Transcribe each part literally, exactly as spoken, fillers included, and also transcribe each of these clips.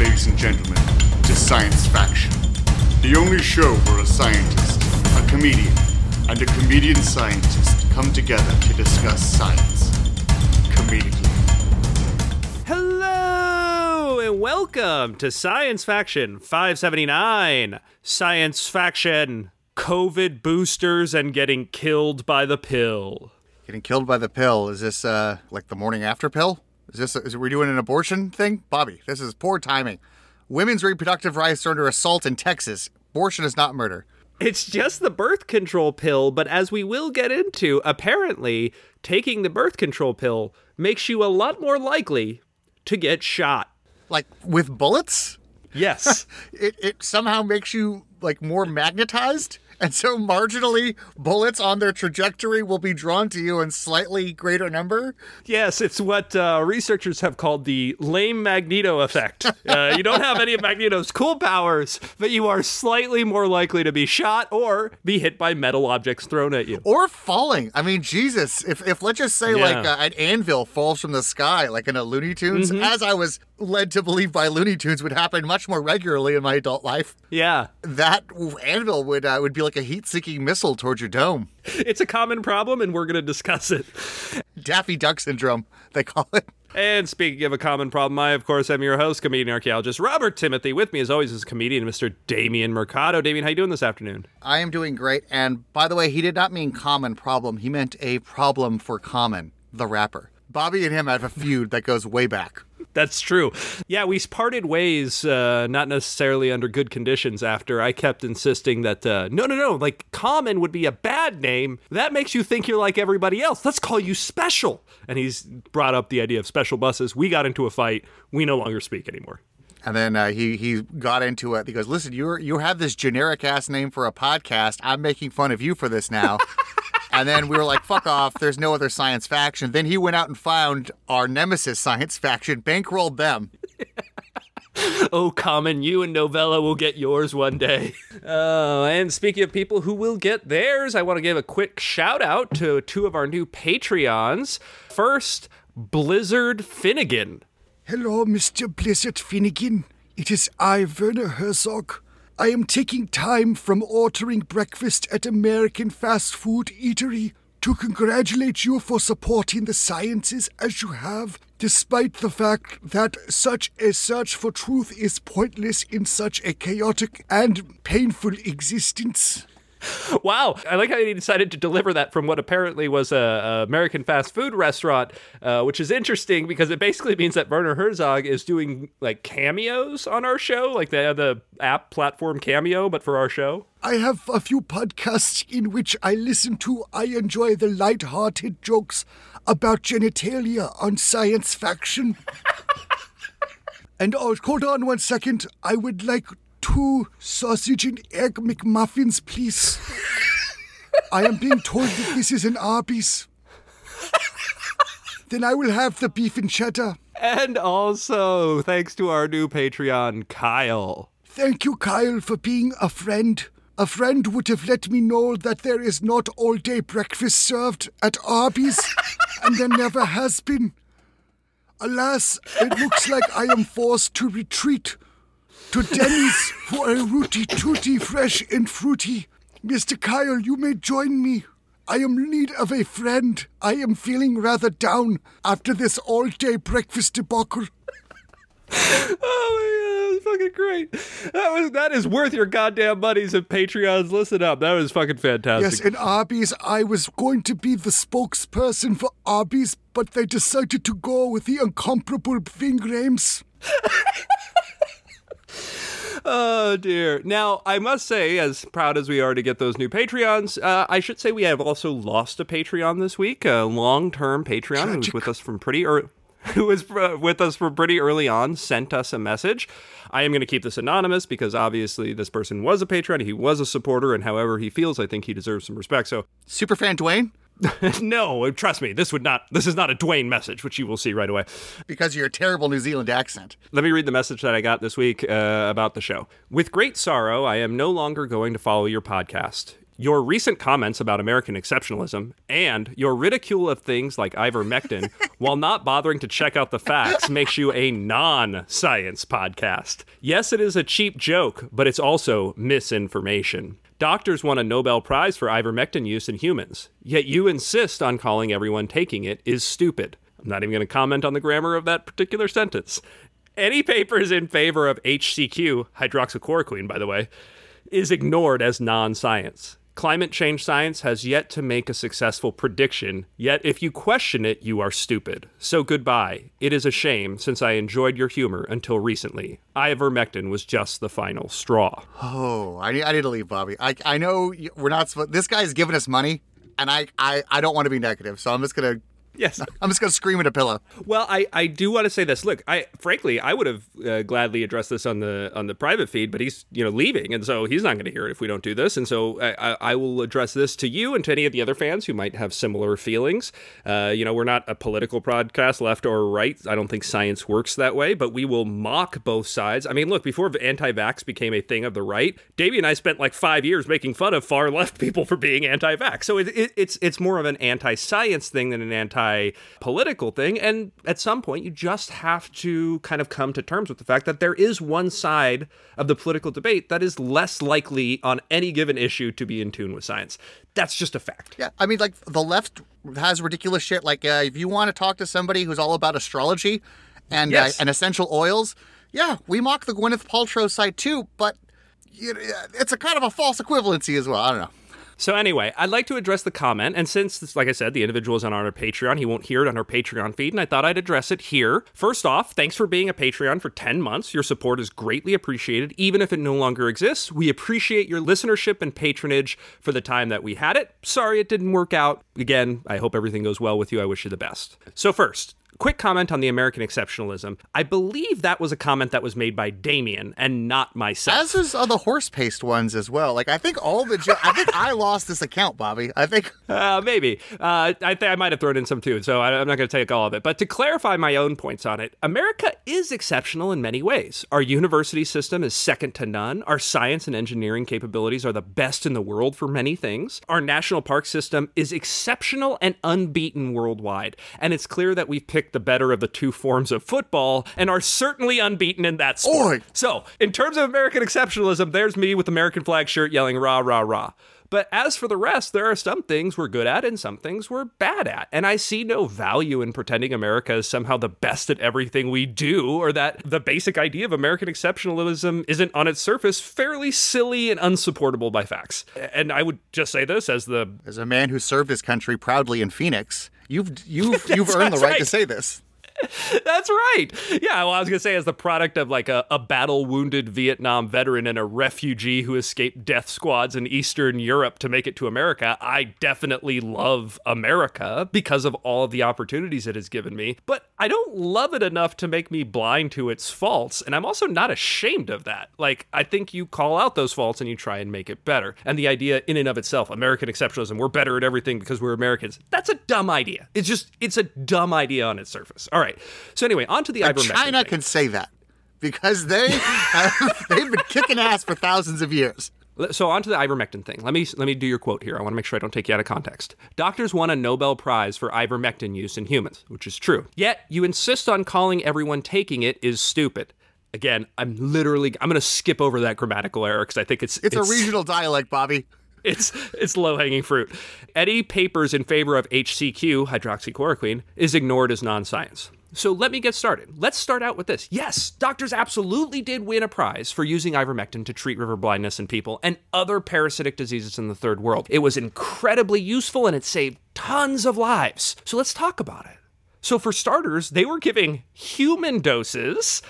ladies and gentlemen, to Science Faction, the only show where a scientist, a comedian, and a comedian scientist come together to discuss science comedically. Hello, and welcome to Science Faction five seventy-nine. Science Faction, COVID boosters and getting killed by the pill. Getting killed by the pill. Is this uh, like the morning after pill? Is this, is we doing an abortion thing? Bobby, this is poor timing. Women's reproductive rights are under assault in Texas. Abortion is not murder. It's just the birth control pill, but as we will get into, apparently, taking the birth control pill makes you a lot more likely to get shot. Like, with bullets? Yes. it, it somehow makes you, like, more magnetized? And so marginally, bullets on their trajectory will be drawn to you in slightly greater number? Yes, it's what uh, researchers have called the lame Magneto effect. Uh, you don't have any of Magneto's cool powers, but you are slightly more likely to be shot or be hit by metal objects thrown at you. Or falling. I mean, Jesus, if, if let's just say, Yeah. like, uh, an anvil falls from the sky, like in a Looney Tunes, Mm-hmm. as I was led to believe by Looney Tunes would happen much more regularly in my adult life, Yeah. that anvil would uh, would be like a heat-seeking missile towards your dome. It's a common problem, and we're going to discuss it. Daffy Duck syndrome, they call it. And speaking of a common problem, I, of course, am your host, comedian archaeologist Robert Timothy. With me, as always, is comedian Mister Damien Mercado. Damien, how you doing this afternoon? I am doing great, and by the way, he did not mean common problem. He meant a problem for Common, the rapper. Bobby and him have a feud that goes way back. That's true. Yeah, we parted ways, uh, not necessarily under good conditions after I kept insisting that, uh, no, no, no, like, Common would be a bad name. That makes you think you're like everybody else. Let's call you Special. And he's brought up the idea of special buses. We got into a fight. We no longer speak anymore. And then uh, he he got into it. He goes, listen, you you have this generic-ass name for a podcast. I'm making fun of you for this now. And then we were like, fuck off. There's no other Science Faction. Then he went out and found our nemesis Science Faction, bankrolled them. Oh, Common, you and Novella will get yours one day. Uh, and speaking of people who will get theirs, I want to give a quick shout out to two of our new Patreons. First, Blizzard Finnegan. Hello, Mister Blizzard Finnegan. It is I, Werner Herzog. I am taking time from ordering breakfast at American fast food eatery to congratulate you for supporting the sciences as you have, despite the fact that such a search for truth is pointless in such a chaotic and painful existence. Wow, I like how he decided to deliver that from what apparently was a, a American fast food restaurant, uh, which is interesting because it basically means that Werner Herzog is doing like cameos on our show, like the the app platform Cameo, but for our show. I have a few podcasts in which I listen to. I enjoy the light-hearted jokes about genitalia on Science Faction. And oh, hold on one second. I would like two sausage and egg McMuffins, please. I am being told that this is an Arby's. Then I will have the beef and cheddar. And also, thanks to our new Patreon, Kyle. Thank you, Kyle, for being a friend. A friend would have let me know that there is not all-day breakfast served at Arby's, and there never has been. Alas, it looks like I am forced to retreat to Denny's for a rooty tooty fresh and fruity. Mister Kyle, you may join me. I am in need of a friend. I am feeling rather down after this all-day breakfast debacle. Oh my god, that was fucking great. That was that is worth your goddamn monies if Patreons listen up. That was fucking fantastic. Yes, in Arby's, I was going to be the spokesperson for Arby's, but they decided to go with the incomparable Ving Rhames. Oh, dear. Now, I must say, as proud as we are to get those new Patreons, uh, I should say we have also lost a Patreon this week, a long-term Patreon who was with us from pretty early. Who was uh, with us from pretty early on, sent us a message. I am going to keep this anonymous because obviously this person was a patron, he was a supporter, and however he feels, I think he deserves some respect. So, Superfan Dwayne? No, trust me, this would not. This is not a Dwayne message, which you will see right away. Because of your terrible New Zealand accent. Let me read the message that I got this week uh, about the show. With great sorrow, I am no longer going to follow your podcast. Your recent comments about American exceptionalism and your ridicule of things like ivermectin while not bothering to check out the facts makes you a non-science podcast. Yes, it is a cheap joke, but it's also misinformation. Doctors won a Nobel Prize for ivermectin use in humans, yet you insist on calling everyone taking it is stupid. I'm not even going to comment on the grammar of that particular sentence. Any papers in favor of H C Q, hydroxychloroquine, by the way, is ignored as non-science. Climate change science has yet to make a successful prediction, yet if you question it, you are stupid. So goodbye. It is a shame, since I enjoyed your humor until recently. Ivermectin was just the final straw. Oh, I need, I need to leave, Bobby. I I know you- we're not supposed... This guy's giving us money, and I, I, I don't want to be negative, so I'm just going to... Yes. I'm just going to scream at a pillow. Well, I, I do want to say this. Look, I frankly, I would have uh, gladly addressed this on the on the private feed, but he's you know leaving, and so he's not going to hear it if we don't do this. And so I, I, I will address this to you and to any of the other fans who might have similar feelings. Uh, you know, we're not a political podcast, left or right. I don't think science works that way, but we will mock both sides. I mean, look, before anti-vax became a thing of the right, Davey and I spent like five years making fun of far left people for being anti-vax. So it, it, it's it's more of an anti-science thing than an anti-political political thing, and at some point you just have to kind of come to terms with the fact that there is one side of the political debate that is less likely on any given issue to be in tune with science. That's just a fact. Yeah, I mean, like, the left has ridiculous shit. Like, uh, if you want to talk to somebody who's all about astrology and, Yes. uh, and essential oils, yeah, we mock the Gwyneth Paltrow site too, but you know, it's a kind of a false equivalency as well. I don't know. So anyway, I'd like to address the comment, and since, like I said, the individual is on our Patreon, he won't hear it on our Patreon feed, and I thought I'd address it here. First off, thanks for being a Patreon for ten months. Your support is greatly appreciated, even if it no longer exists. We appreciate your listenership and patronage for the time that we had it. Sorry it didn't work out. Again, I hope everything goes well with you. I wish you the best. So first, quick comment on the American exceptionalism. I believe that was a comment that was made by Damien and not myself. As is all the horse paste ones as well. Like, I think all the... Jo- I think I lost this account, Bobby. I think... Uh, maybe. Uh, I think I might have thrown in some too, so I- I'm not going to take all of it. But to clarify my own points on it, America is exceptional in many ways. Our university system is second to none. Our science and engineering capabilities are the best in the world for many things. Our national park system is exceptional and unbeaten worldwide. And it's clear that we've picked the better of the two forms of football and are certainly unbeaten in that sport. Oi. So, in terms of American exceptionalism, there's me with American flag shirt yelling rah, rah, rah. But as for the rest, there are some things we're good at and some things we're bad at. And I see no value in pretending America is somehow the best at everything we do, or that the basic idea of American exceptionalism isn't on its surface fairly silly and unsupportable by facts. And I would just say this as the... As a man who served his country proudly in Phoenix, you've you've you've earned the That's right right. to say this. That's right. Yeah, well, I was going to say, as the product of like a, a battle-wounded Vietnam veteran and a refugee who escaped death squads in Eastern Europe to make it to America, I definitely love America because of all of the opportunities it has given me. But I don't love it enough to make me blind to its faults, and I'm also not ashamed of that. Like, I think you call out those faults and you try and make it better. And the idea in and of itself, American exceptionalism, we're better at everything because we're Americans, that's a dumb idea. It's just, it's a dumb idea on its surface. All right. So anyway, on to the But ivermectin China thing. can say that because they have, they've been kicking ass for thousands of years. So on to the ivermectin thing. Let me let me do your quote here. I want to make sure I don't take you out of context. Doctors won a Nobel Prize for ivermectin use in humans, which is true. Yet you insist on calling everyone taking it is stupid. Again, I'm literally I'm going to skip over that grammatical error because I think it's It's, a regional dialect, Bobby. It's it's low-hanging fruit. Any papers in favor of H C Q, hydroxychloroquine, is ignored as non-science. So let me get started. Let's start out with this. Yes, doctors absolutely did win a prize for using ivermectin to treat river blindness in people and other parasitic diseases in the third world. It was incredibly useful and it saved tons of lives. So let's talk about it. So for starters, they were giving human doses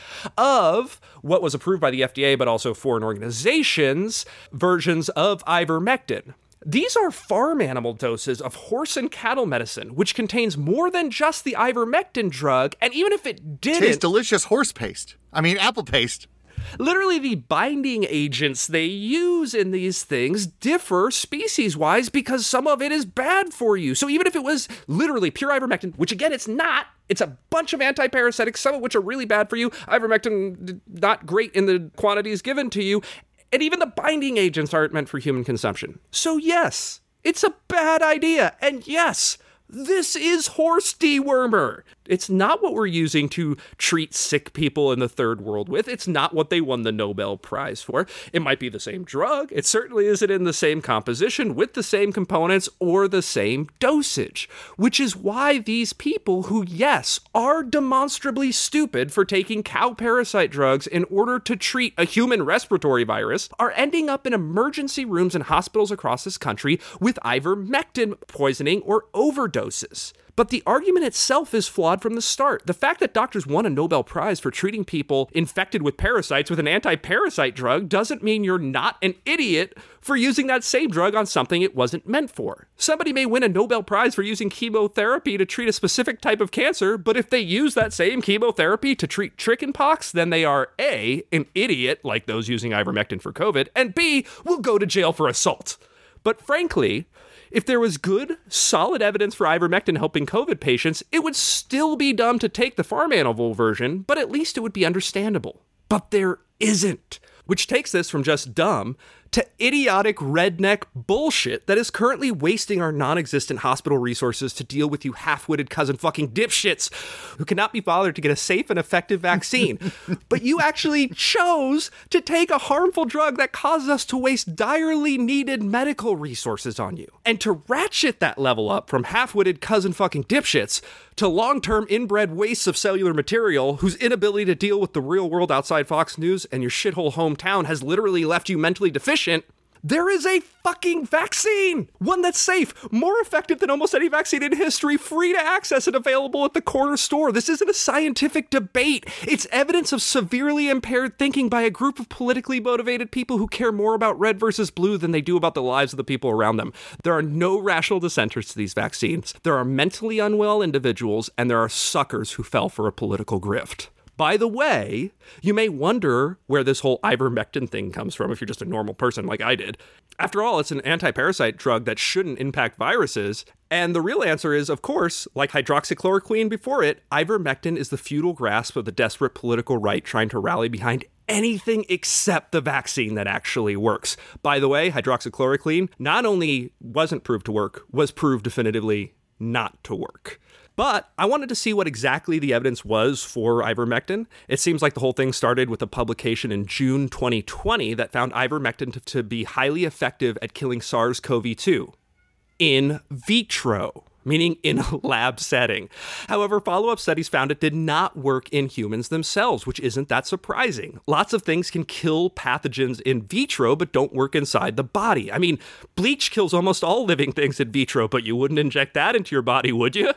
of what was approved by the F D A, but also foreign organizations, versions of ivermectin. These are farm animal doses of horse and cattle medicine, which contains more than just the ivermectin drug, and even if it Tastes didn't, delicious horse paste. I mean, apple paste. literally the binding agents they use in these things differ species-wise because some of it is bad for you. So even if it was literally pure ivermectin, which again, it's not, it's a bunch of antiparasitics, some of which are really bad for you, ivermectin not great in the quantities given to you, And even the binding agents aren't meant for human consumption. So yes, it's a bad idea. And yes, this is horse dewormer. It's not what we're using to treat sick people in the third world with. It's not what they won the Nobel Prize for. It might be the same drug. It certainly isn't in the same composition with the same components or the same dosage, which is why these people who, yes, are demonstrably stupid for taking cow parasite drugs in order to treat a human respiratory virus are ending up in emergency rooms in hospitals across this country with ivermectin poisoning or overdoses. But the argument itself is flawed from the start. The fact that doctors won a Nobel Prize for treating people infected with parasites with an anti-parasite drug doesn't mean you're not an idiot for using that same drug on something it wasn't meant for. Somebody may win a Nobel Prize for using chemotherapy to treat a specific type of cancer, but if they use that same chemotherapy to treat chickenpox, then they are A, an idiot, like those using ivermectin for COVID, and B, will go to jail for assault. But frankly, if there was good, solid evidence for ivermectin helping COVID patients, it would still be dumb to take the farm animal version, but at least it would be understandable. But there isn't, which takes this from just dumb to idiotic redneck bullshit that is currently wasting our non-existent hospital resources to deal with you half-witted cousin fucking dipshits who cannot be bothered to get a safe and effective vaccine. But you actually chose to take a harmful drug that causes us to waste direly needed medical resources on you. And to ratchet that level up from half-witted cousin fucking dipshits to long-term inbred wastes of cellular material whose inability to deal with the real world outside Fox News and your shithole hometown has literally left you mentally deficient, there is a fucking vaccine! One that's safe, more effective than almost any vaccine in history, free to access and available at the corner store. This isn't a scientific debate. It's evidence of severely impaired thinking by a group of politically motivated people who care more about red versus blue than they do about the lives of the people around them. There are no rational dissenters to these vaccines. There are mentally unwell individuals, and there are suckers who fell for a political grift. By the way, you may wonder where this whole ivermectin thing comes from if you're just a normal person like I did. After all, it's an anti-parasite drug that shouldn't impact viruses. And the real answer is, of course, like hydroxychloroquine before it, ivermectin is the futile grasp of the desperate political right trying to rally behind anything except the vaccine that actually works. By the way, hydroxychloroquine not only wasn't proved to work, was proved definitively not to work. But I wanted to see what exactly the evidence was for ivermectin. It seems like the whole thing started with a publication in June twenty twenty that found ivermectin to, to be highly effective at killing SARS-C o V two in vitro, meaning in a lab setting. However, follow-up studies found it did not work in humans themselves, which isn't that surprising. Lots of things can kill pathogens in vitro, but don't work inside the body. I mean, bleach kills almost all living things in vitro, but you wouldn't inject that into your body, would you?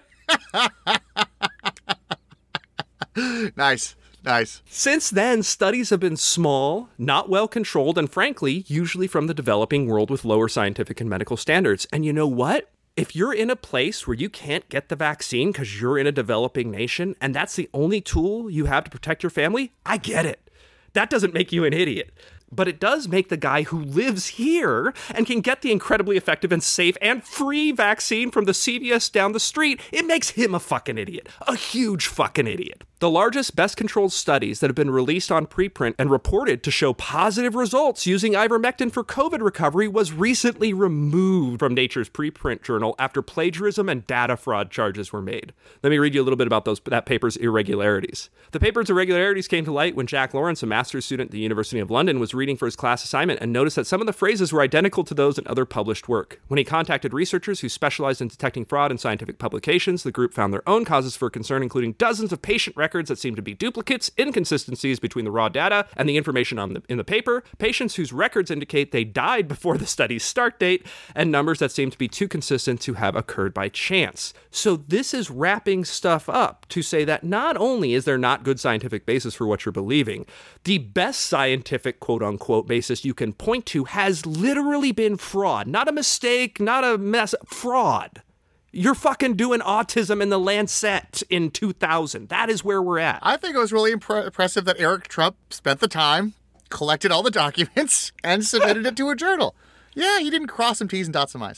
Nice, nice. Since then, studies have been small, not well controlled, and frankly, usually from the developing world with lower scientific and medical standards. And you know what? If you're in a place where you can't get the vaccine because you're in a developing nation, and that's the only tool you have to protect your family, I get it. That doesn't make you an idiot. But it does make the guy who lives here and can get the incredibly effective and safe and free vaccine from the C V S down the street, it makes him a fucking idiot. A huge fucking idiot. The largest, best-controlled studies that have been released on preprint and reported to show positive results using ivermectin for COVID recovery was recently removed from Nature's preprint journal after plagiarism and data fraud charges were made. Let me read you a little bit about those that paper's irregularities. The paper's irregularities came to light when Jack Lawrence, a master's student at the University of London, was reading for his class assignment and noticed that some of the phrases were identical to those in other published work. When he contacted researchers who specialized in detecting fraud in scientific publications, the group found their own causes for concern, including dozens of patient records that seemed to be duplicates, inconsistencies between the raw data and the information on the, in the paper, patients whose records indicate they died before the study's start date, and numbers that seem to be too consistent to have occurred by chance. So this is wrapping stuff up to say that not only is there not good scientific basis for what you're believing, the best scientific quote-unquote basis you can point to has literally been fraud. Not a mistake, not a mess, fraud. You're fucking doing autism in the Lancet in two thousand. That is where we're at. I think it was really impre- impressive that Eric Trump spent the time, collected all the documents, and submitted it to a journal. Yeah, he didn't cross some T's and dot some I's.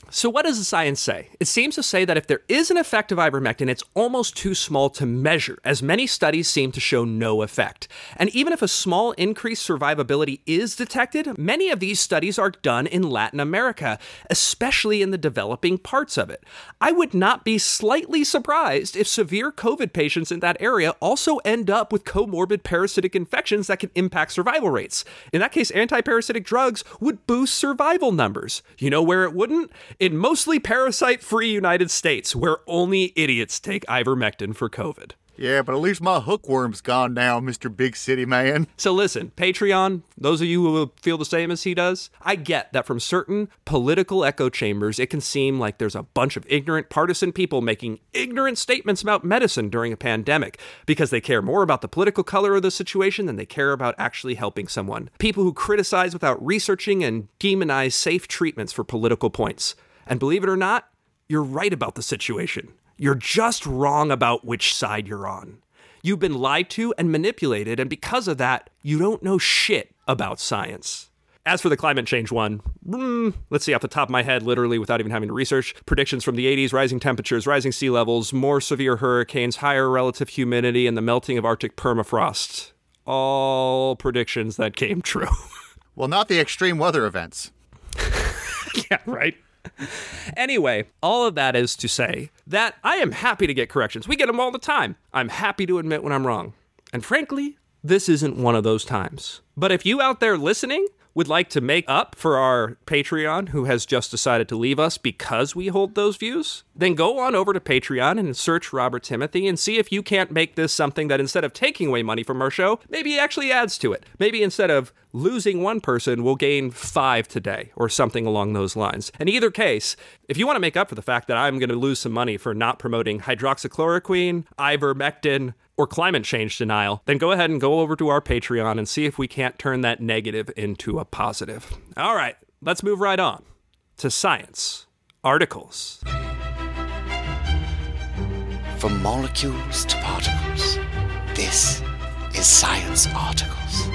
So what does the science say? It seems to say that if there is an effect of ivermectin, it's almost too small to measure, as many studies seem to show no effect. And even if a small increased survivability is detected, many of these studies are done in Latin America, especially in the developing parts of it. I would not be slightly surprised if severe COVID patients in that area also end up with comorbid parasitic infections that can impact survival rates. In that case, anti-parasitic drugs would boost survival numbers. You know where it wouldn't? In mostly parasite-free United States, where only idiots take ivermectin for COVID. Yeah, but at least my hookworm's gone now, Mister Big City Man. So listen, Patreon, those of you who feel the same as he does, I get that from certain political echo chambers, it can seem like there's a bunch of ignorant partisan people making ignorant statements about medicine during a pandemic because they care more about the political color of the situation than they care about actually helping someone. People who criticize without researching and demonize safe treatments for political points. And believe it or not, you're right about the situation. You're just wrong about which side you're on. You've been lied to and manipulated, and because of that, you don't know shit about science. As for the climate change one, mm, let's see, off the top of my head, literally without even having to research, predictions from the eighties, rising temperatures, rising sea levels, more severe hurricanes, higher relative humidity, and the melting of Arctic permafrost. All predictions that came true. Well, not the extreme weather events. Yeah, right. Anyway, all of that is to say that I am happy to get corrections. We get them all the time. I'm happy to admit when I'm wrong. And frankly, this isn't one of those times. But if you out there listening would like to make up for our Patreon who has just decided to leave us because we hold those views, then go on over to Patreon and search Robert Timothy and see if you can't make this something that instead of taking away money from our show, maybe it actually adds to it. Maybe instead of losing one person, we'll gain five today or something along those lines. In either case, if you want to make up for the fact that I'm going to lose some money for not promoting hydroxychloroquine, ivermectin, or climate change denial, then go ahead and go over to our Patreon and see if we can't turn that negative into a positive. All right, let's move right on to science articles. From molecules to particles, this is Science Articles.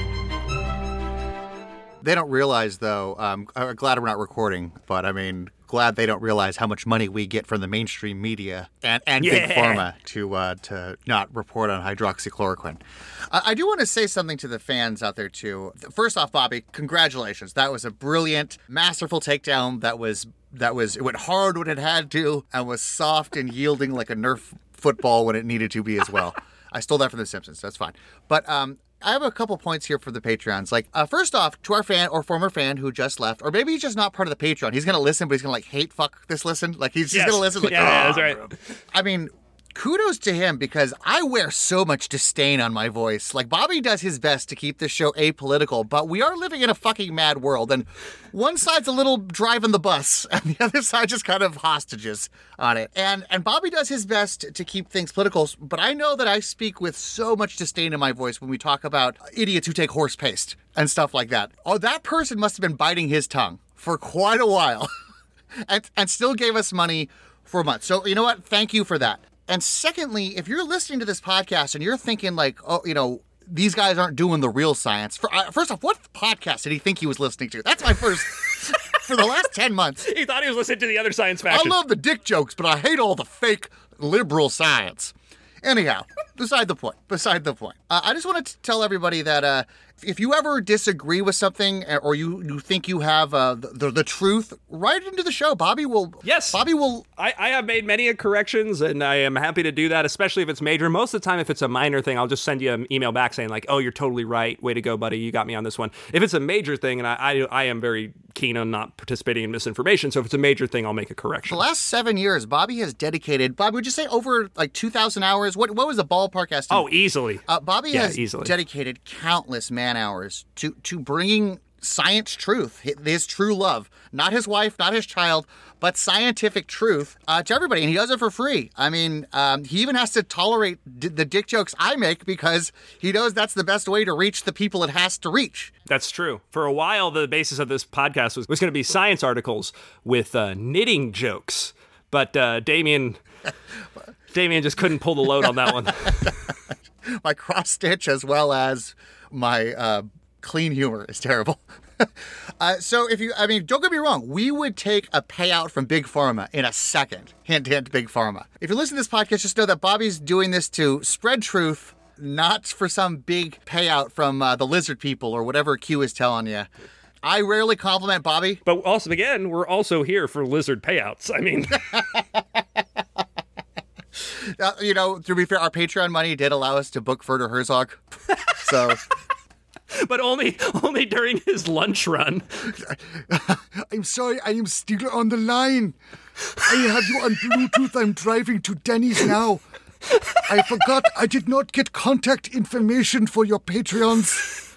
They don't realize, though, um, I'm glad we're not recording, but I mean, glad they don't realize how much money we get from the mainstream media and, and Yeah. Big Pharma to uh, to not report on hydroxychloroquine. Uh, I do want to say something to the fans out there, too. First off, Bobby, congratulations. That was a brilliant, masterful takedown that was, that was, it went hard when it had to and was soft and yielding like a Nerf football when it needed to be as well. I stole that from The Simpsons. That's fine. But um, I have a couple points here for the Patreons. Like, uh, first off, to our fan or former fan who just left, or maybe he's just not part of the Patreon. He's going to listen, but he's going to, like, hate fuck this listen. Like, he's just Yes. going to listen. Like, Yeah, yeah, "Oh, that's right." bro." I mean, kudos to him because I wear so much disdain on my voice. Like, Bobby does his best to keep this show apolitical, but we are living in a fucking mad world. And one side's a little driving the bus, and the other side just kind of hostages on it. And and Bobby does his best to keep things political, but I know that I speak with so much disdain in my voice when we talk about idiots who take horse paste and stuff like that. Oh, that person must have been biting his tongue for quite a while and, and still gave us money for a month. So, you know what? Thank you for that. And secondly, if you're listening to this podcast and you're thinking like, oh, you know, these guys aren't doing the real science. For, uh, first off, what podcast did he think he was listening to? That's my first, for the last ten months. He thought he was listening to the other science I faction. love the dick jokes, but I hate all the fake liberal science. Anyhow, beside the point, beside the point. Uh, I just want to tell everybody that uh, if you ever disagree with something or you, you think you have uh, the, the, the truth, write it into the show. Bobby will. Yes. Bobby will. I, I have made many corrections, and I am happy to do that, especially if it's major. Most of the time, if it's a minor thing, I'll just send you an email back saying, like, oh, you're totally right. Way to go, buddy. You got me on this one. If it's a major thing, and I, I, I am very keen on not participating in misinformation, so if it's a major thing, I'll make a correction. The last seven years, Bobby has dedicated, Bobby, would you say over like two thousand hours? What what was the ballpark estimate? Oh, easily. Uh, Bobby Yeah, has easily. dedicated countless man hours to, to bringing science truth, his, his true love, not his wife, not his child, but scientific truth uh, to everybody. And he does it for free. I mean, um, he even has to tolerate d- the dick jokes I make because he knows that's the best way to reach the people it has to reach. That's true. For a while, the basis of this podcast was, was going to be science articles with uh, knitting jokes. But uh, Damien, Damien just couldn't pull the load on that one. My cross stitch as well as my uh, clean humor is terrible. uh, so if you, I mean, don't get me wrong. We would take a payout from Big Pharma in a second. Hint, hint, Big Pharma. If you listen to this podcast, just know that Bobby's doing this to spread truth, not for some big payout from uh, the lizard people or whatever Q is telling you. I rarely compliment Bobby. But also, again, we're also here for lizard payouts. I mean... uh, you know, to be fair, our Patreon money did allow us to book Werner Herzog. So... But only only during his lunch run. I'm sorry, I am still on the line. I have you on Bluetooth. I'm driving to Denny's now. I forgot I did not get contact information for your Patreons.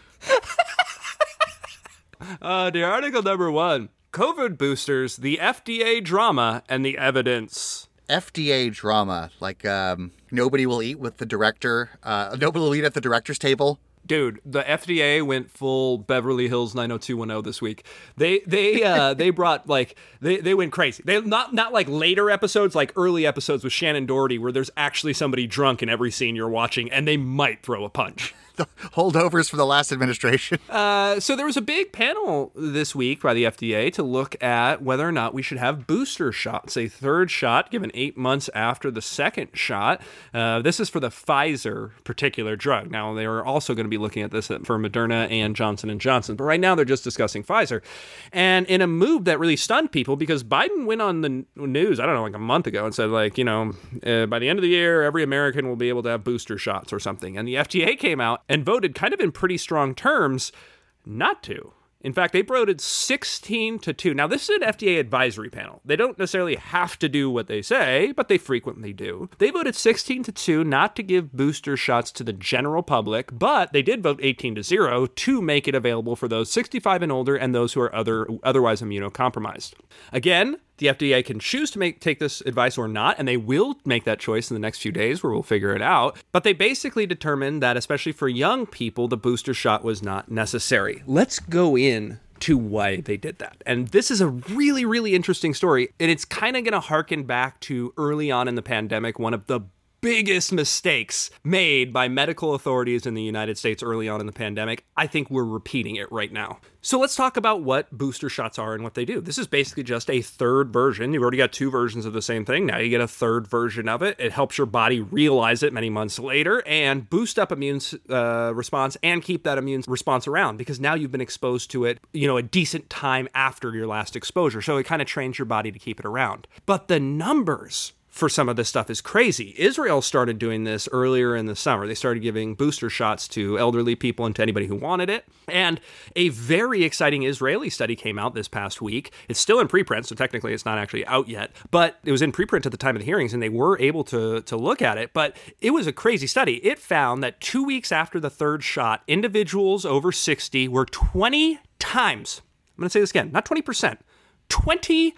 Uh, dear, article number one. COVID boosters, the F D A drama, and the evidence. F D A drama, like um, nobody will eat with the director. Uh, nobody will eat at the director's table. Dude, the F D A went full Beverly Hills nine oh two one oh this week. They they uh, they brought like they, they went crazy. They not not like later episodes, like early episodes with Shannon Doherty, where there's actually somebody drunk in every scene you're watching, and they might throw a punch. The holdovers for the last administration. Uh, so there was a big panel this week by the F D A to look at whether or not we should have booster shots, a third shot given eight months after the second shot. Uh, this is for the Pfizer particular drug. Now, they are also going to be looking at this for Moderna and Johnson and Johnson, but right now they're just discussing Pfizer. And in a move that really stunned people, because Biden went on the news, I don't know, like a month ago and said, like, you know, uh, by the end of the year, every American will be able to have booster shots or something. And the F D A came out and voted kind of in pretty strong terms not to. In fact, they voted sixteen to two. Now, this is an F D A advisory panel. They don't necessarily have to do what they say, but they frequently do. They voted sixteen to two not to give booster shots to the general public, but they did vote eighteen to zero to make it available for those sixty-five and older and those who are other otherwise immunocompromised. Again, the F D A can choose to make take this advice or not, and they will make that choice in the next few days where we'll figure it out. But they basically determined that, especially for young people, the booster shot was not necessary. Let's go in to why they did that. And this is a really, really interesting story, and it's kind of going to harken back to early on in the pandemic, one of the biggest mistakes made by medical authorities in the United States early on in the pandemic. I think we're repeating it right now. So let's talk about what booster shots are and what they do. This is basically just a third version. You've already got two versions of the same thing. Now you get a third version of it. It helps your body realize it many months later and boost up immune uh, response and keep that immune response around, because now you've been exposed to it, you know, a decent time after your last exposure. So it kind of trains your body to keep it around. But the numbers for some of this stuff is crazy. Israel started doing this earlier in the summer. They started giving booster shots to elderly people and to anybody who wanted it. And a very exciting Israeli study came out this past week. It's still in preprint, so technically it's not actually out yet, but it was in preprint at the time of the hearings, and they were able to, to look at it. But it was a crazy study. It found that two weeks after the third shot, individuals over sixty were twenty times, I'm going to say this again, not twenty percent, twenty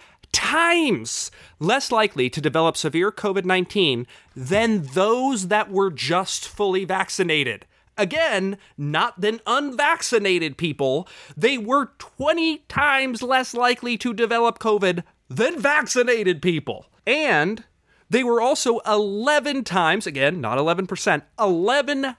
times less likely to develop severe COVID nineteen than those that were just fully vaccinated. Again, not than unvaccinated people. They were twenty times less likely to develop COVID than vaccinated people. And they were also eleven times, again, not eleven percent, eleven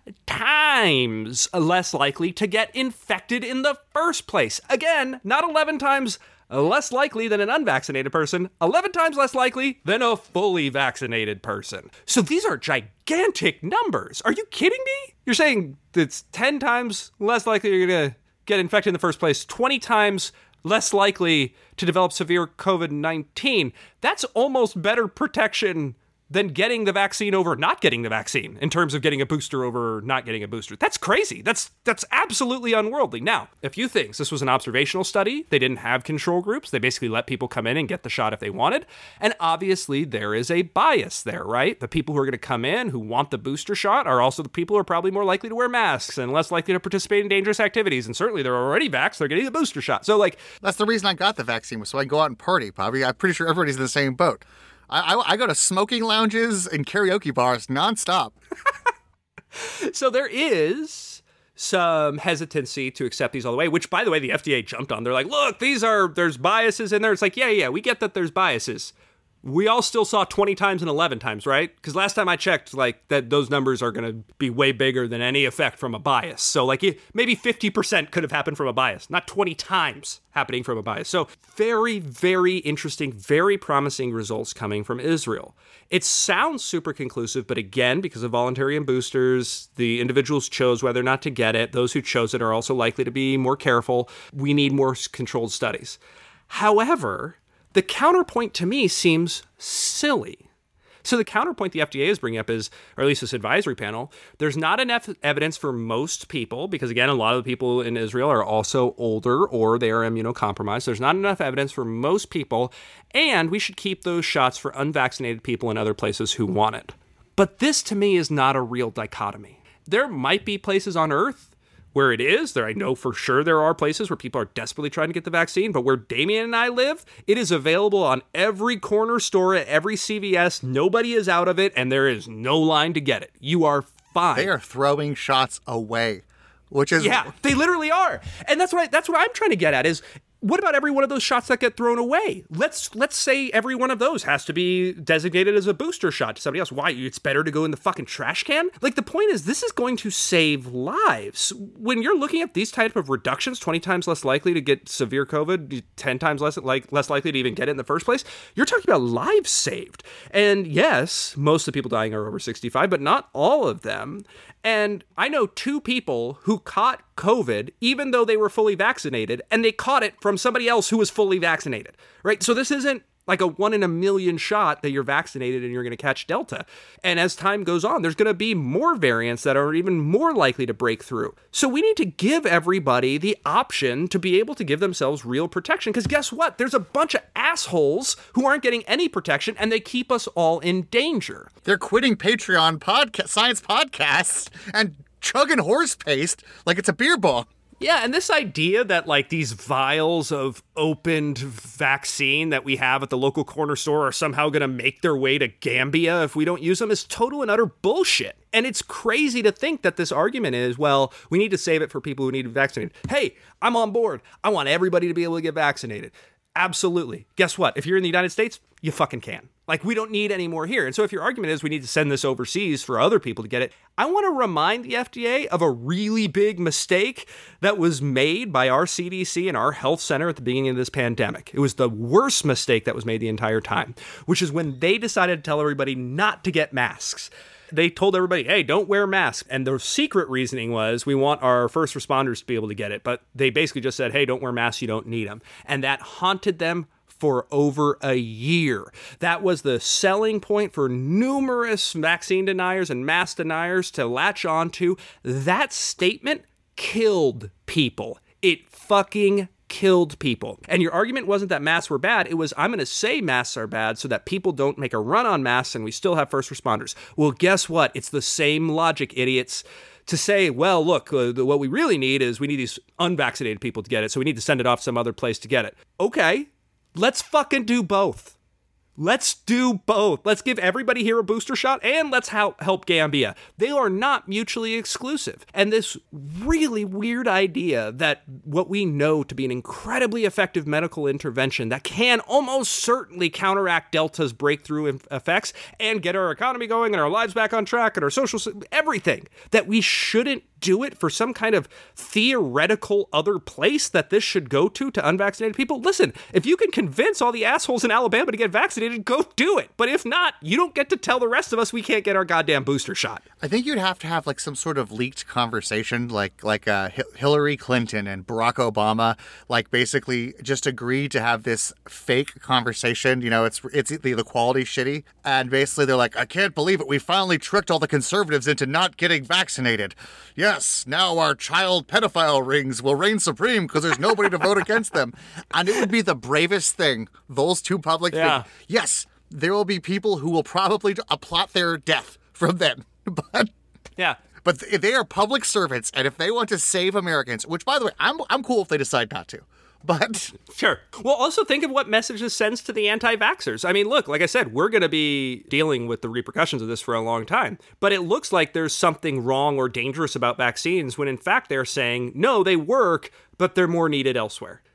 times less likely to get infected in the first place. Again, not eleven times less likely than an unvaccinated person, eleven times less likely than a fully vaccinated person. So these are gigantic numbers. Are you kidding me? You're saying it's ten times less likely you're going to get infected in the first place, twenty times less likely to develop severe COVID nineteen. That's almost better protection than getting the vaccine over not getting the vaccine in terms of getting a booster over not getting a booster. That's crazy. That's that's absolutely unworldly. Now, a few things. This was an observational study. They didn't have control groups. They basically let people come in and get the shot if they wanted. And obviously, there is a bias there, right? The people who are going to come in who want the booster shot are also the people who are probably more likely to wear masks and less likely to participate in dangerous activities. And certainly, they're already vaxxed. They're getting the booster shot. So, like... That's the reason I got the vaccine, was so I can go out and party, Bobby. I'm pretty sure everybody's in the same boat. I, I, I go to smoking lounges and karaoke bars nonstop. So there is some hesitancy to accept these all the way, which, by the way, the F D A jumped on. They're like, look, these are, there's biases in there. It's like, yeah, yeah, we get that there's biases. we all still saw twenty times and eleven times, right? Because last time I checked, like, that those numbers are going to be way bigger than any effect from a bias. So, like, it, maybe fifty percent could have happened from a bias, not twenty times happening from a bias. So, very, very interesting, very promising results coming from Israel. It sounds super conclusive, but again, because of voluntary and boosters, the individuals chose whether or not to get it. Those who chose it are also likely to be more careful. We need more controlled studies. However, the counterpoint to me seems silly. So the counterpoint the F D A is bringing up is, or at least this advisory panel, there's not enough evidence for most people, because again, a lot of the people in Israel are also older or they are immunocompromised. There's not enough evidence for most people, and we should keep those shots for unvaccinated people in other places who want it. But this to me is not a real dichotomy. There might be places on Earth where it is. There, I know for sure there are places where people are desperately trying to get the vaccine, but where Damien and I live, it is available on every corner store at every C V S. Nobody is out of it, and there is no line to get it. You are fine. They are throwing shots away, which is... Yeah, they literally are. And that's what I, that's what I'm trying to get at is, what about every one of those shots that get thrown away? Let's let's say every one of those has to be designated as a booster shot to somebody else. Why? It's better to go in the fucking trash can? Like, the point is, this is going to save lives. When you're looking at these type of reductions, twenty times less likely to get severe COVID, ten times less like less likely to even get it in the first place, you're talking about lives saved. And yes, most of the people dying are over sixty-five, but not all of them. And I know two people who caught COVID, even though they were fully vaccinated, and they caught it from somebody else who was fully vaccinated, right? So this isn't like a one in a million shot that you're vaccinated and you're going to catch Delta. And as time goes on, there's going to be more variants that are even more likely to break through. So we need to give everybody the option to be able to give themselves real protection. Because guess what? There's a bunch of assholes who aren't getting any protection, and they keep us all in danger. They're quitting Patreon podca- science podcasts and chugging horse paste like it's a beer bong. Yeah, and this idea that, like, these vials of opened vaccine that we have at the local corner store are somehow going to make their way to Gambia if we don't use them is total and utter bullshit. And it's crazy to think that this argument is, well, we need to save it for people who need to be vaccinated. Hey, I'm on board. I want everybody to be able to get vaccinated. Absolutely. Guess what? If you're in the United States, you fucking can. Like, we don't need any more here. And so if your argument is we need to send this overseas for other people to get it, I want to remind the F D A of a really big mistake that was made by our C D C and our health center at the beginning of this pandemic. It was the worst mistake that was made the entire time, which is when they decided to tell everybody not to get masks. They told everybody, hey, don't wear masks. And the secret reasoning was we want our first responders to be able to get it. But they basically just said, hey, don't wear masks. You don't need them. And that haunted them for over a year. That was the selling point for numerous vaccine deniers and mask deniers to latch onto. That statement killed people. It fucking killed people. And your argument wasn't that masks were bad. It was, I'm going to say masks are bad so that people don't make a run on masks and we still have first responders. Well, guess what? It's the same logic, idiots. To say, well, look, uh, what we really need is we need these unvaccinated people to get it, so we need to send it off some other place to get it. Okay. Let's fucking do both. Let's do both. Let's give everybody here a booster shot, and let's help help Gambia. They are not mutually exclusive. And this really weird idea that what we know to be an incredibly effective medical intervention that can almost certainly counteract Delta's breakthrough effects and get our economy going and our lives back on track and our social, everything, that we shouldn't do it for some kind of theoretical other place that this should go to to unvaccinated people. Listen, if you can convince all the assholes in Alabama to get vaccinated, go do it. But if not, you don't get to tell the rest of us we can't get our goddamn booster shot. I think you'd have to have like some sort of leaked conversation, like like uh, Hillary Clinton and Barack Obama, like basically just agreed to have this fake conversation. You know, it's it's the, the quality shitty, and basically they're like, I can't believe it. We finally tricked all the conservatives into not getting vaccinated. Yes, now our child pedophile rings will reign supreme because there's nobody to vote against them. And it would be the bravest thing, those two public yeah. figures. Yes, there will be people who will probably plot their death from them. But yeah. But they are public servants, and if they want to save Americans, which, by the way, I'm I'm cool if they decide not to. But sure. Well, also think of what message this sends to the anti-vaxxers. I mean, look, like I said, we're going to be dealing with the repercussions of this for a long time. But it looks like there's something wrong or dangerous about vaccines when, in fact, they're saying, no, they work, but they're more needed elsewhere.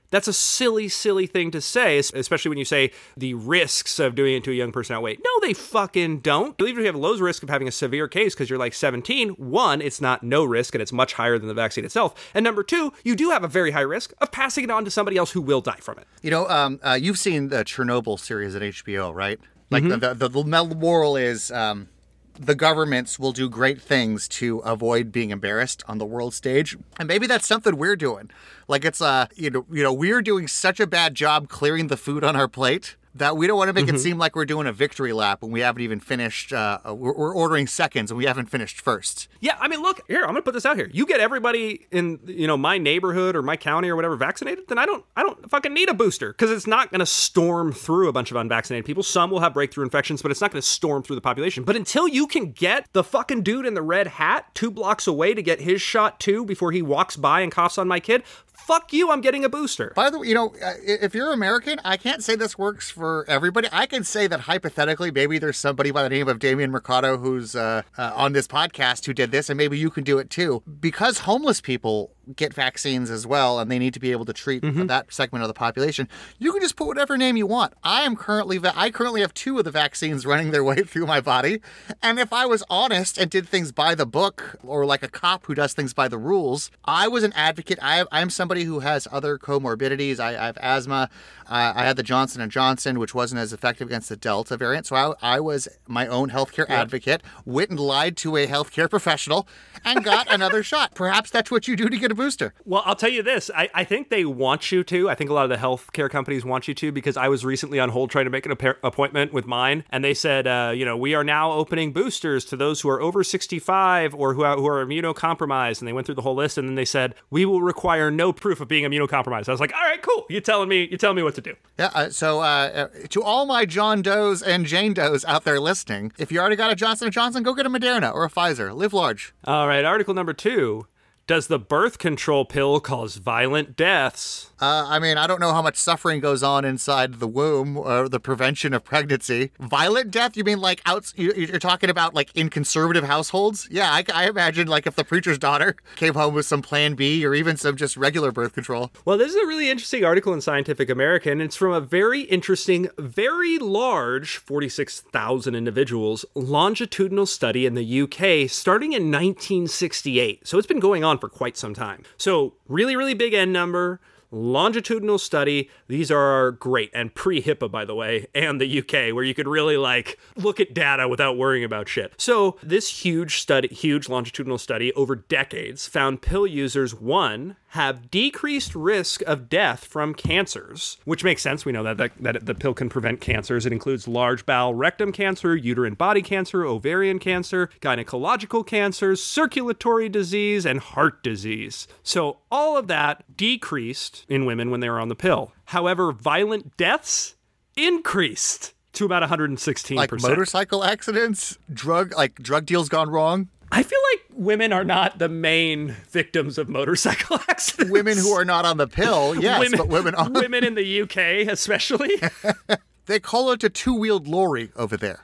That's a silly, silly thing to say, especially when you say the risks of doing it to a young person outweigh. No, they fucking don't. Even if you have a low risk of having a severe case because you're like seventeen, one, it's not no risk and it's much higher than the vaccine itself. And number two, you do have a very high risk of passing it on to somebody else who will die from it. You know, um, uh, you've seen the Chernobyl series at H B O, right? Like mm-hmm. the, the, the moral is um, the governments will do great things to avoid being embarrassed on the world stage. And maybe that's something we're doing. Like it's, uh, you know, you know, we're doing such a bad job clearing the food on our plate that we don't want to make mm-hmm. it seem like we're doing a victory lap when we haven't even finished. Uh, we're, we're ordering seconds and we haven't finished first. Yeah, I mean, look, here, I'm going to put this out here. You get everybody in, you know, my neighborhood or my county or whatever vaccinated, then I don't, I don't fucking need a booster because it's not going to storm through a bunch of unvaccinated people. Some will have breakthrough infections, but it's not going to storm through the population. But until you can get the fucking dude in the red hat two blocks away to get his shot too before he walks by and coughs on my kid, fuck you, I'm getting a booster. By the way, you know, if you're American, I can't say this works for everybody. I can say that hypothetically, maybe there's somebody by the name of Damian Mercado who's uh, uh, on this podcast who did this, and maybe you can do it too. Because homeless people get vaccines as well, and they need to be able to treat mm-hmm. that segment of the population, you can just put whatever name you want. I am currently, va- I currently have two of the vaccines running their way through my body, and if I was honest and did things by the book, or like a cop who does things by the rules, I was an advocate. I have, I'm somebody who has other comorbidities. I, I have asthma. Uh, I had the Johnson and Johnson, which wasn't as effective against the Delta variant, so I, I was my own healthcare yeah. advocate, went and lied to a healthcare professional, and got another shot. Perhaps that's what you do to get a booster. Well, I'll tell you this. I, I think they want you to. I think a lot of the healthcare companies want you to, because I was recently on hold trying to make an ap- appointment with mine, and they said, uh, you know, we are now opening boosters to those who are over sixty-five or who are, who are immunocompromised, and they went through the whole list, and then they said, we will require no proof of being immunocompromised. I was like, all right, cool. You're telling me, you're telling me what to do. Yeah, uh, so uh, to all my John Does and Jane Does out there listening, if you already got a Johnson and Johnson, go get a Moderna or a Pfizer. Live large. All right, article number two. Does the birth control pill cause violent deaths? Uh, I mean, I don't know how much suffering goes on inside the womb or the prevention of pregnancy. Violent death? You mean like out? You're talking about like in conservative households? Yeah, I, I imagine like if the preacher's daughter came home with some Plan B or even some just regular birth control. Well, this is a really interesting article in Scientific American. It's from a very interesting, very large, forty-six thousand individuals, longitudinal study in the U K starting in nineteen sixty-eight. So it's been going on for quite some time. So really, really big N number, longitudinal study. These are great, and pre-HIPAA, by the way, and the U K, where you could really like look at data without worrying about shit. So this huge study, huge longitudinal study over decades found pill users, one, have decreased risk of death from cancers, which makes sense. We know that, that that the pill can prevent cancers. It includes large bowel rectum cancer, uterine body cancer, ovarian cancer, gynecological cancers, circulatory disease, and heart disease. So all of that decreased in women when they were on the pill. However, violent deaths increased to about one hundred sixteen percent. Like motorcycle accidents, drug like drug deals gone wrong. I feel like women are not the main victims of motorcycle accidents. Women who are not on the pill, yes, women, but women are. Women in the U K, especially. They call it a two-wheeled lorry over there.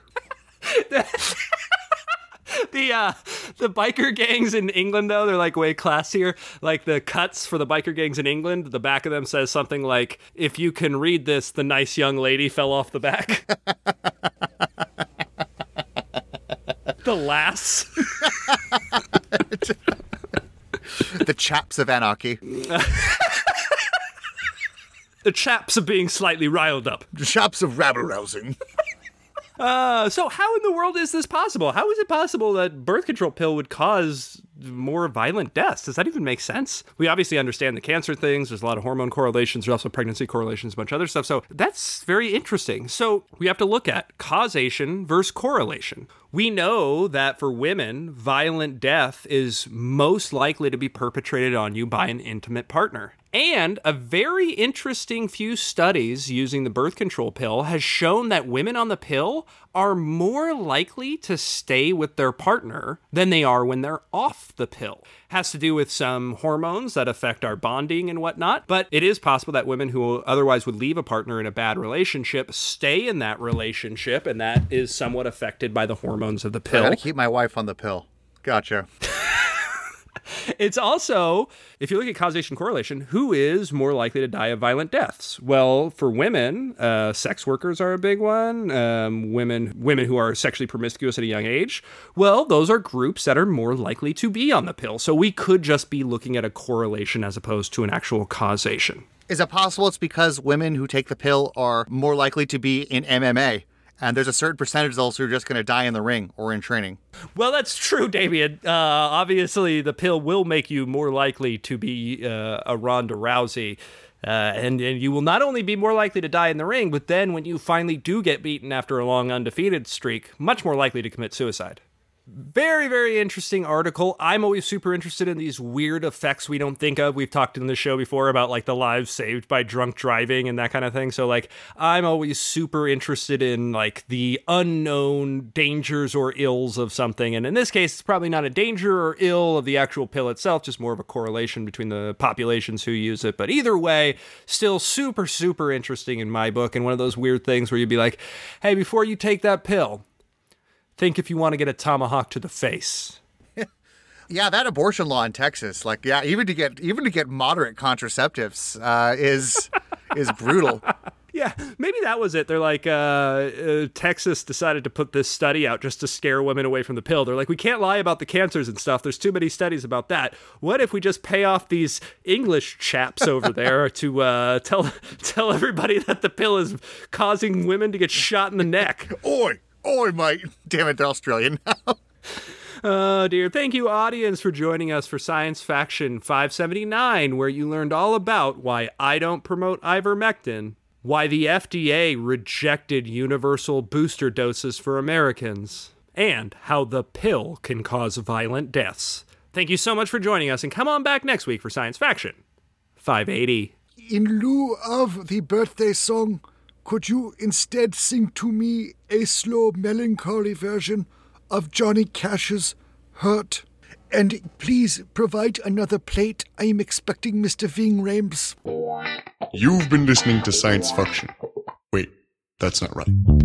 The uh, the biker gangs in England, though, they're like way classier. Like the cuts for the biker gangs in England, the back of them says something like, if you can read this, the nice young lady fell off the back. The lass. The chaps of anarchy. The chaps of being slightly riled up. The chaps of rabble-rousing. Uh, so how in the world is this possible? How is it possible that birth control pill would cause more violent deaths? Does that even make sense? We obviously understand the cancer things. There's a lot of hormone correlations. There's also pregnancy correlations, a bunch of other stuff. So that's very interesting. So we have to look at causation versus correlation. We know that for women, violent death is most likely to be perpetrated on you by an intimate partner. And a very interesting few studies using the birth control pill has shown that women on the pill are more likely to stay with their partner than they are when they're off the pill. Has to do with some hormones that affect our bonding and whatnot, but it is possible that women who otherwise would leave a partner in a bad relationship stay in that relationship, and that is somewhat affected by the hormones of the pill. I gotta keep my wife on the pill. Gotcha. It's also, if you look at causation correlation, who is more likely to die of violent deaths? Well, for women, uh, sex workers are a big one. Um, women, women who are sexually promiscuous at a young age. Well, those are groups that are more likely to be on the pill. So we could just be looking at a correlation as opposed to an actual causation. Is it possible it's because women who take the pill are more likely to be in M M A? And there's a certain percentage of those who are just going to die in the ring or in training. Well, that's true, Damien. Uh, obviously, the pill will make you more likely to be uh, a Ronda Rousey. Uh, and, and you will not only be more likely to die in the ring, but then when you finally do get beaten after a long undefeated streak, much more likely to commit suicide. Very, very interesting article. I'm always super interested in these weird effects we don't think of. We've talked in the show before about like the lives saved by drunk driving and that kind of thing. So like I'm always super interested in like the unknown dangers or ills of something. And in this case, it's probably not a danger or ill of the actual pill itself, just more of a correlation between the populations who use it. But either way, still super, super interesting in my book. And one of those weird things where you'd be like, hey, before you take that pill, think if you want to get a tomahawk to the face. Yeah, that abortion law in Texas, like, yeah, even to get even to get moderate contraceptives uh, is is brutal. Yeah, maybe that was it. They're like, uh, uh, Texas decided to put this study out just to scare women away from the pill. They're like, we can't lie about the cancers and stuff. There's too many studies about that. What if we just pay off these English chaps over there to uh, tell tell everybody that the pill is causing women to get shot in the neck? Oi! Oi, mate. Damn it, they're Australian now. Oh, dear. Thank you, audience, for joining us for Science Faction five seventy-nine, where you learned all about why I don't promote ivermectin, why the F D A rejected universal booster doses for Americans, and how the pill can cause violent deaths. Thank you so much for joining us, and come on back next week for Science Faction five eighty. In lieu of the birthday song, could you instead sing to me a slow, melancholy version of Johnny Cash's Hurt? And please provide another plate. I am expecting Mister Ving Rhames. You've been listening to Science Faction. Wait, that's not right.